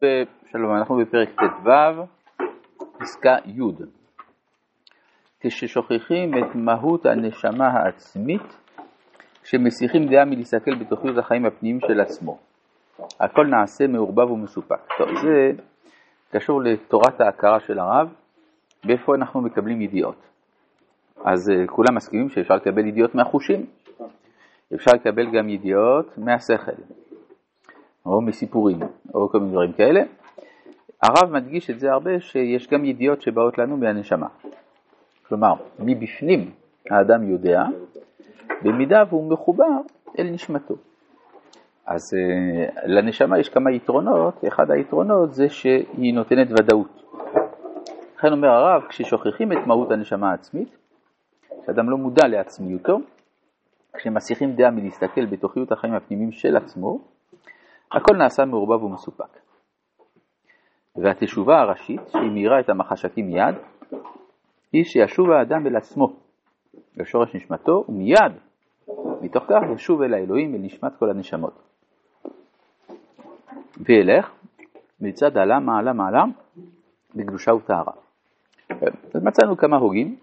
שלום, אנחנו בפרק ט"ו, פסקה י'. כששוכחים את מהות הנשמה העצמית, כשמסיחים דעה מלהסתכל בתוכניות החיים הפנימיים של עצמו. הכל נעשה מעורבב ומסופק. טוב, זה קשור לתורת ההכרה של הרב, באיפה אנחנו מקבלים ידיעות. אז כולם מסכימים שאפשר לקבל ידיעות מהחושים, אפשר לקבל גם ידיעות מהשכל, או מסיפורים, או כל מיני דברים כאלה. הרב מדגיש את זה הרבה, שיש גם ידיעות שבאות לנו מהנשמה. כלומר, מבפנים האדם יודע, במידה והוא מחובר אל נשמתו. אז לנשמה יש כמה יתרונות. אחד היתרונות זה שהיא נותנת ודאות. לכן אומר הרב, כששוכחים את מהות הנשמה העצמית, שאדם לא מודע לעצמיותו, כשמסיחים דעה מלהסתכל בתוכיות החיים הפנימיים של עצמו, הכל נעשה מעורבב ומסופק. והתשובה הראשית, שהיא מאירה את המחשקים מיד, היא שישוב האדם אל עצמו, לשורש נשמתו, ומיד, מתוך כך ישוב אל האלוהים, אל נשמת כל הנשמות. וילך, מצד עלה, מעלה, מעלה, בקדושה וטהרה. אז מצאנו כמה הוגים,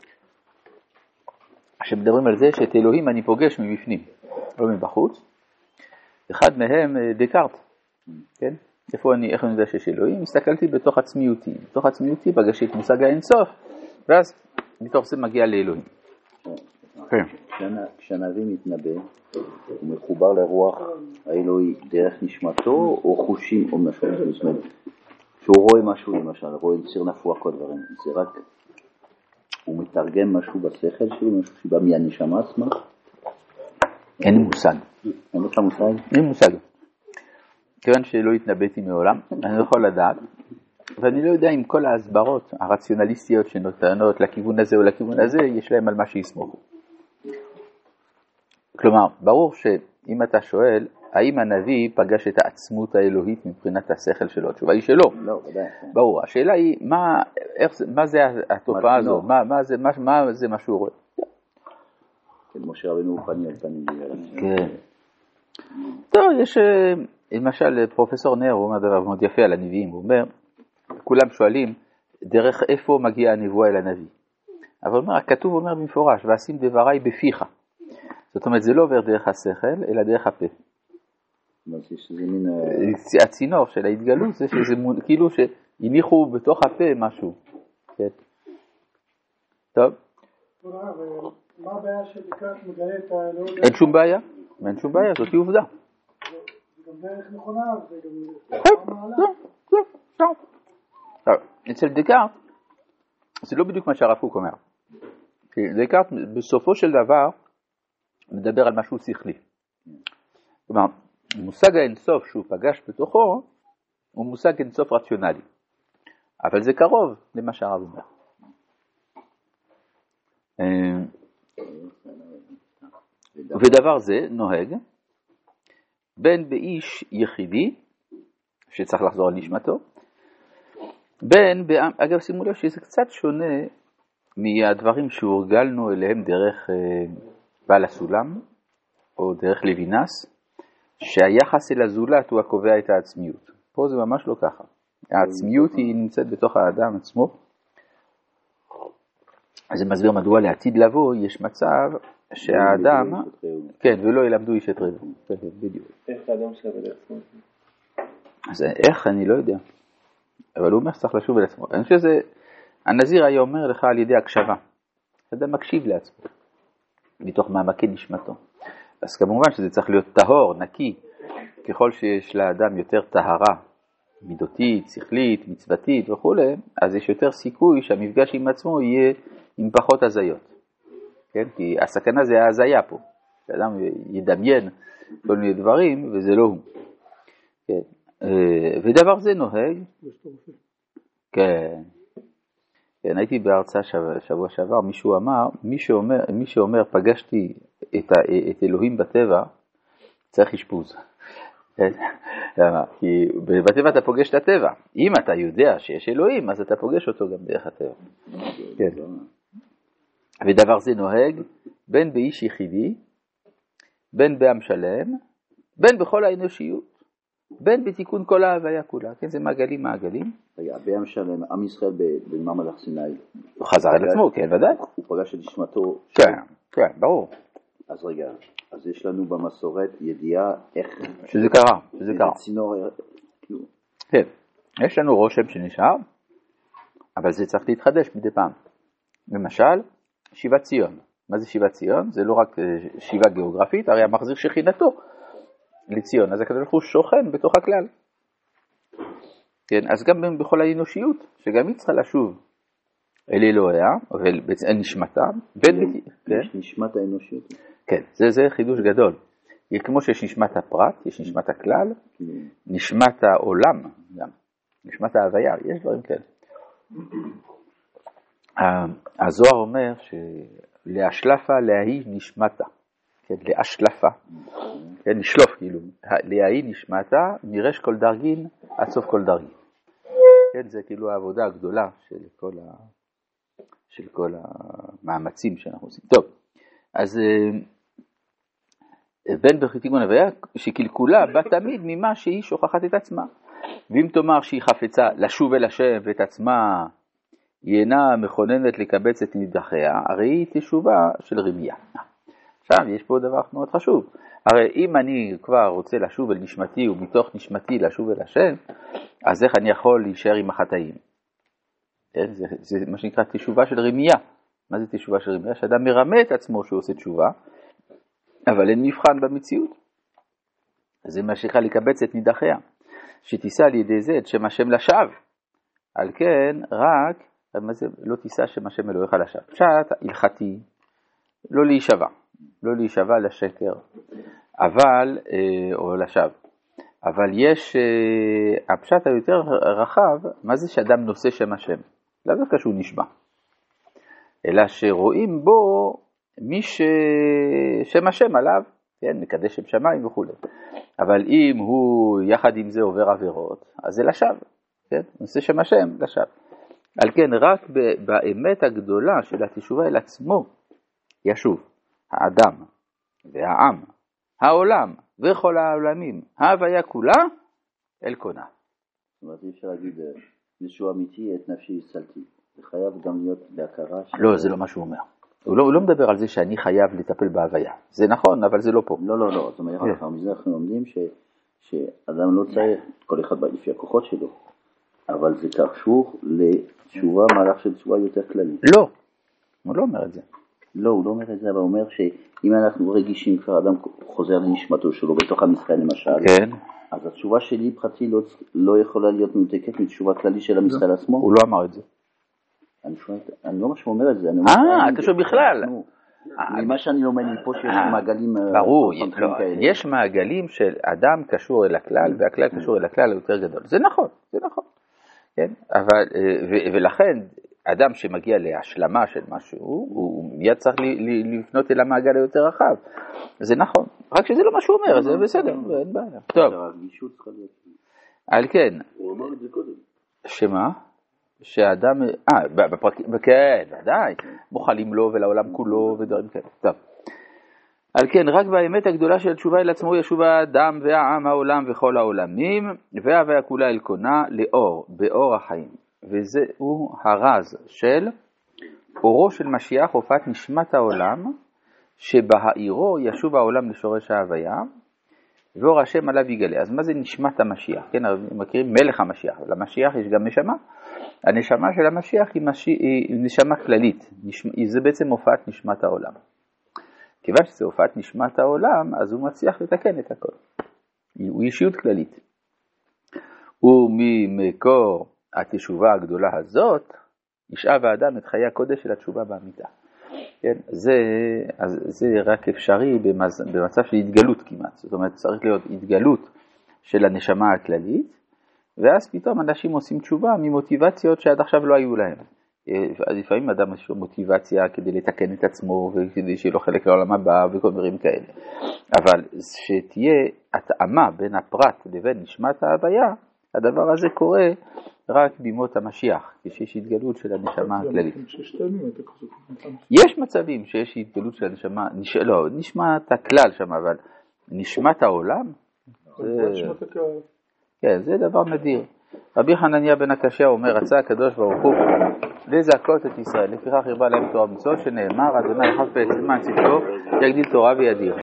שמדברים על זה שאת אלוהים אני פוגש מבפנים, לא מבחוץ. אחד מהם דקארט, כן? איך אני יודע שיש אלוהים? הסתכלתי בתוך עצמיותי. בתוך עצמיותי פגשתי את מושג האינסוף, ואז מתוך זה מגיע לאלוהים. כשהנביא מתנבא, הוא מחובר לרוח האלוהי דרך נשמתו או חושים או משהו, זאת אומרת, שהוא רואה משהו למשל, רואה ציר נפוח כל דברים, זה רק, הוא מתרגם משהו בשכל שלו, משהו שבא מהנשמה עצמה? אין לי מושג. אין לך מושג? אין לי מושג. כיוון שלא התנבאתי מעולם, אני לא יכול לדעת, ואני לא יודע אם כל ההסברות הרציונליסטיות שנותנות לכיוון הזה או לכיוון הזה, יש להם על מה שיסמוך. כלומר, ברור שאם אתה שואל, האם הנביא פגש את העצמות האלוהית מבחינת השכל שלו? התשובה היא שלא. לא, ודאי. ברור. השאלה היא, מה זה התופעה הזו? מה זה מה שהוא רואה? כן, משה רבנו הוא פנים על פנים. כן. טוב, יש, למשל, פרופסור נר, הוא אומר דבר מאוד יפה על הנביאים, הוא אומר, כולם שואלים, דרך איפה מגיע הנבואה אל הנביא? אבל הוא אומר, הכתוב אומר במפורש, ועשים דבריי בפיך. זאת אומרת, זה לא עובר דרך השכל, אלא דרך הפה. הצינור של ההתגלות זה שזה כאילו שהניחו בתוך הפה משהו. כן. טוב. מה הבעיה שבקעת מגלה את האלוהות? אין שום בעיה. אין שום בעיה, זאת היא עובדה. זה גם דרך נכונה, זה גם מעלה. טוב. אצל דקארט, זה לא בדיוק מה שהרב קוק אומר. דקארט בסופו של דבר מדבר על משהו שכלי. כלומר, מושג האינסוף שהוא פגש בתוכו, הוא מושג אינסוף רציונלי. אבל זה קרוב למה שהרב אומר. ודבר זה נוהג בין באיש יחידי, שצריך לחזור על נשמתו, בין, אגב שימו לב שזה קצת שונה מהדברים שהורגלנו אליהם דרך בעל הסולם, או דרך לוינס, שהיחס אל הזולת הוא הקובע את העצמיות. פה זה ממש לא ככה. העצמיות היא נמצאת בתוך האדם עצמו. אז זה מסביר מדוע לעתיד לבוא יש מצב שהאדם, כן, ולא ילמדו איש את רבו. בדיוק. איך האדם שווה לעצמו? אז איך אני לא יודע. אבל הוא אומר שצריך לשוב אל עצמו. אני חושב שזה, הנזיר היה אומר לך על ידי הקשבה. האדם מקשיב לעצמו. מתוך מעמקי נשמתו. אז כמובן שזה צריך להיות טהור, נקי. ככל שיש לאדם יותר טהרה, מידותית, שכלית, מצוותית וכו', אז יש יותר סיכוי שהמפגש עם עצמו יהיה עם פחות הזיות. כן? כי הסכנה זה ההזיה פה. שאדם ידמיין כל מיני דברים, וזה לא הוא. כן. ודבר זה נוהג. כן. כן, הייתי בהרצאה שבוע שעבר, מישהו אמר, מי שאומר פגשתי את אלוהים בטבע, צריך אשפוז. כי בטבע אתה פוגש את הטבע. אם אתה יודע שיש אלוהים, אז אתה פוגש אותו גם דרך הטבע. כן. ודבר זה נוהג בין באיש יחידי, בין בעם שלם, בין בכל האנושיות. בין בתיקון כל ההוויה כולה, כן, זה מעגלים. רגע, בעם שלם, עם ישראל במעמד הר סיני. הוא חזר אל עצמו, כן, ודאי. הוא פגש את נשמתו. כן, ברור. אז רגע, אז יש לנו במסורת ידיעה איך... שזה קרה. צינור... כן, יש לנו רושם שנשאר, אבל זה צריך להתחדש מדי פעם. למשל, שיבת ציון. מה זה שיבת ציון? זה לא רק שיבה גיאוגרפית, הרי המחזיר שכינתו לציון, אז הקדוש ברוך הוא שוכן בתוך הכלל. כן, אז גם בכל האנושיות, שגם היא צריכה לשוב אל אלוהיה, אל נשמתה, יש נשמת האנושיות. כן, זה חידוש גדול. כמו שיש נשמת הפרט, יש נשמת הכלל, נשמת העולם, גם, נשמת ההוויה, יש דברים כאלה. הזוהר אומר שלהשלפה להיא נשמתה, כן, להשלפה, כן, נשלוף כאילו, להיא נשמתה מרש כל דרגין עד סוף כל דרגין. כן, זה כאילו העבודה הגדולה של כל המאמצים שאנחנו עושים. טוב, אז בין בתיקון ההוויה שקלקולה בא תמיד ממה שהיא שוכחת את עצמה. ואם תאמר שהיא חפצה לשוב אל השם ואת עצמה היא אינה מכוננת לקבץ את נידחיה, הרי היא תשובה של רמיה. עכשיו יש פה דבר מאוד חשוב. הרי אם אני כבר רוצה לשוב אל נשמתי ומתוך נשמתי לשוב אל השם, אז איך אני יכול להישאר עם החטאים? זה מה שנקרא תשובה של רמיה. מה זה תשובה של רמיה? שאדם מרמה את עצמו שהוא עושה תשובה, אבל אין מבחן במציאות. זה מה שנקרא לקבץ את נידחיה. שתישא על ידי זה את שם השם לשווא. על כן רק, מה זה לא תישא שם השם אלוהיך לשווא? פשט הלכתי, לא להישבע לשקר, אבל, או לשווא. אבל יש, הפשט היותר רחב, מה זה שאדם נושא שם השם? לא דווקא שהוא נשבע. אלא שרואים בו מי ששם השם עליו, כן, מקדש שם שמיים וכו'. אבל אם הוא יחד עם זה עובר עבירות, אז זה לשווא, כן? נושא שם השם לשווא. על כן, רק באמת הגדולה של התשובה אל עצמו, ישוב האדם והעם, העולם וכל העולמים, ההוויה כולה, אל קונה. זאת אומרת, אי אפשר להגיד, ישוע אמיתי, את נפשי יסלתי. זה חייב גם להיות בהכרה לא, זה לא מה שהוא אומר. הוא לא מדבר על זה שאני חייב לטפל בהוויה. זה נכון, אבל זה לא פה. לא. זאת אומרת, מזה אנחנו לומדים שאדם לא צריך, כל אחד לפי הכוחות שלו, אבל זה קשור לתשובה, מהלך של תשובה יותר כללית. לא, הוא לא אומר את זה. לא, הוא לא אומר את זה, אבל הוא אומר שאם אנחנו רגישים כבר, אדם חוזר לנשמתו שלו בתוך עם ישראל למשל, כן. אז התשובה שלי פרטי לא יכולה להיות מנותקת מתשובה כללית של עם ישראל עצמו. הוא לא אמר את זה. אני לא מה שהוא אומר את זה. קשור בכלל. ממה שאני לומד מפה שיש מעגלים... ברור, יש מעגלים של אדם קשור אל הכלל, והכלל קשור אל הכלל היותר גדול. זה נכון. כן? ולכן, אדם שמגיע להשלמה של משהו, הוא מיד צריך לפנות אל המעגל היותר רחב. זה נכון. רק שזה לא מה שהוא אומר, זה בסדר, אין בעיה. טוב. על כן. הוא אמר את זה קודם. שמה? שאדם, כן, ודאי, מוכלים לו ולעולם כולו ודברים כאלה. טוב. על כן, רק באמת הגדולה של תשובה אל עצמו ישוב האדם והעם, העולם וכל העולמים, וההוויה כולה אל קונה לאור, באור החיים. וזהו הרז של אורו של משיח, הופעת נשמת העולם, שבהאירו ישוב העולם לשורש ההוויה, ואור השם עליו יגלה. אז מה זה נשמת המשיח? כן, מכירים מלך המשיח. למשיח יש גם נשמה. הנשמה של המשיח היא נשמה כללית. זה בעצם הופעת נשמת העולם. כיוון שזה הופעת נשמת העולם, אז הוא מצליח לתקן את הכל. הוא אישיות כללית. וממקור התשובה הגדולה הזאת, ישאב האדם את חיי הקודש של התשובה באמיתה. כן, זה רק אפשרי במצב של התגלות כמעט. זאת אומרת, צריך להיות התגלות של הנשמה הכללית, ואז פתאום אנשים עושים תשובה ממוטיבציות שעד עכשיו לא היו להם. לפעמים אדם יש לו מוטיבציה כדי לתקן את עצמו, וכדי שיהיה לו חלק לעולם הבא וכל דברים כאלה. אבל שתהיה התאמה בין הפרט לבין נשמת ההוויה, הדבר הזה קורה רק בימות המשיח, כשיש התגלות של הנשמה הכללית. יש מצבים שיש התגלות של הנשמה, לא, נשמת הכלל שם, אבל נשמת העולם, כן, זה דבר נדיר. רבי חנניה בן הקשיא אומר, רצה הקדוש ברוך הוא לזכות את ישראל, לפיכך הרבה להם תורה ומצוות, שנאמר, אדוני יחפץ למען צדקו, יגדיל תורה וידיר.